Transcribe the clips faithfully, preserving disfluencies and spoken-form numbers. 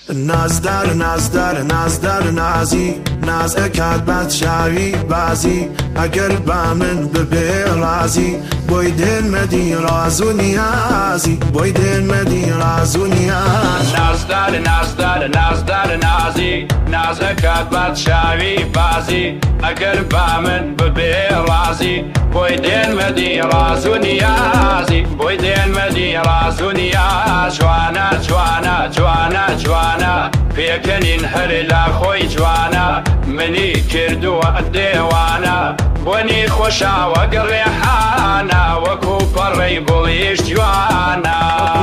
نازدار نازدار نازدار نازی ناز ئەکات بادشاوی بازی ئەگەر با من ببێ ڕازی بۆی دێنمەدی ڕاز و نیازی بۆی دێنمەدی ڕاز و نیاز نازدار نازدار نازدار نازی ناز ئەکات بادشاوی بازی ئەگەر با من ببێ ڕازی بۆی دێنمەدی ڕاز و نیازی بۆی دێنمەدی ڕاز و نیاز جوانە جوانە جوانە جوانە پێکەنین هەر لا خۆی جوانە منی کردووە دێوانە بۆنی خۆشاوە گەڕێحانە وەکو پەڕەی گوڵیش جوانە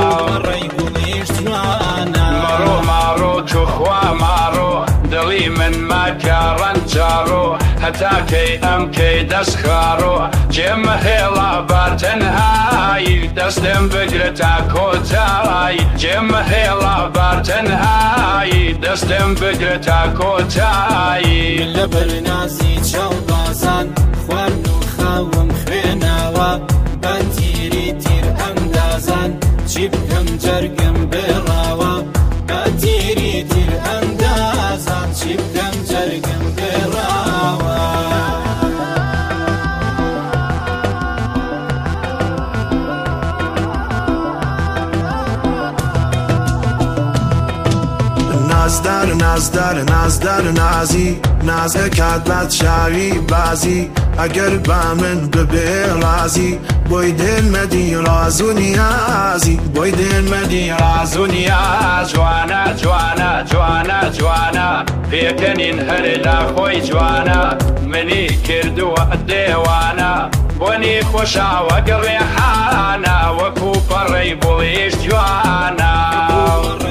مەڕۆ ماڕۆ توخوا ماڕۆ دڵی من ماکە ڕەنجاڕۆ هەتا کەی ئەم کەی دەست خاڕۆ جێمە هێڵا بارتەنهایی دەستم بگرە تا کۆتایی جێمە هێڵا بارتەنهایی دەستم بگرە تا کۆتایی من لە بەرنازی چاو بازان خوارد و خاوم خوێناوە بەتیری تیر ئەندازان چی بکەم جەرگم بێڕاوە بەتیری تیر ئەندازان چی بکەم جەرگم بێڕاوە نازدار نازدار نازدار نازی ناز ئەکات بادشاوی بازی ئەگەر با من ببێ ڕازی بۆی دێنمەدی ڕاز و نیازی بۆی دێنمەدی ڕاز و نیاز جوانە جوانە جوانە جوانە پێکەنین هەر لا خۆی جوانە منی کردووە دێوانە بۆنی خۆشاوە گەڕێحانە وەکو پەڕەی گوڵیش جوانە